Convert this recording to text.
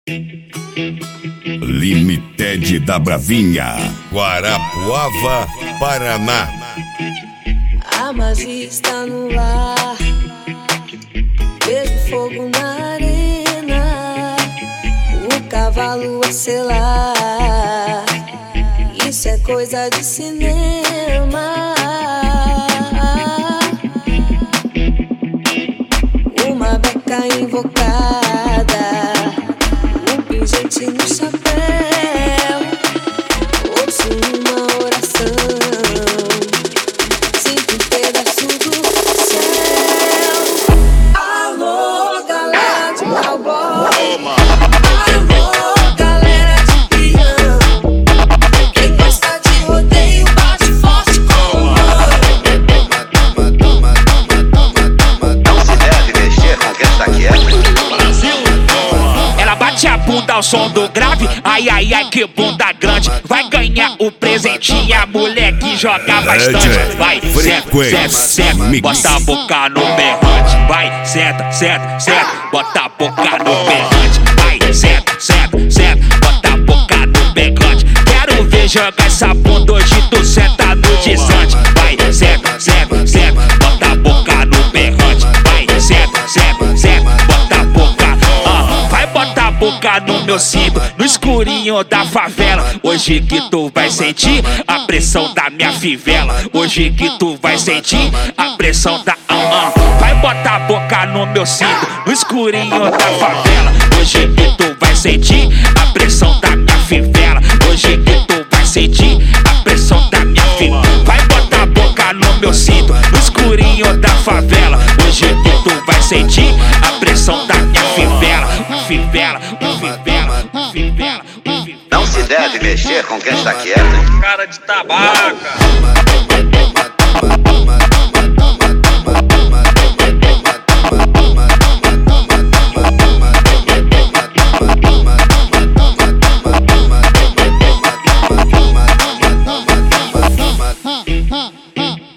Limited da Bravinha, Guarapuava, Paraná. A magia está no ar, vejo fogo na arena, o cavalo a selar, isso é coisa de cinema. Uma beca invocada, um pingente no chapéu, ouço uma oração, sinto um pedaço do céu. Alô, galera de cowboy, alô, galera de peão, quem gosta de rodeio bate forte com o Não se deve mexer com quem está quieto. Ela bate a bunda ao som do grave, ai ai ai que bunda grande. Vai ganhar o presentinho, a mulher que joga bastante. Vai, senta, senta, bota a boca no berrante. Vai, senta, senta, senta, bota a boca no berrante. Vai, senta, senta, senta, bota a boca no berrante. Quero ver jogar essa bunda hoje, tu senta no desante. Vai, senta, senta, senta, bota a boca no berrante. Vai, senta, senta, senta, bota a boca. Vai botar a boca no meu cinto, no escurinho da favela. Hoje que tu vai sentir a pressão da minha fivela. Hoje que tu vai sentir a pressão da Vai botar a boca no meu cinto, no escurinho da favela. Hoje que tu vai sentir a pressão da minha fivela. Hoje que tu vai sentir a pressão da minha fivela. Vai botar a boca no meu cinto, no escurinho da favela. Hoje que tu vai sentir a pressão da minha fivela. Fivela, fivela, fivela, fivela. Não se deve mexer com quem está quieto. Cara de tabaca.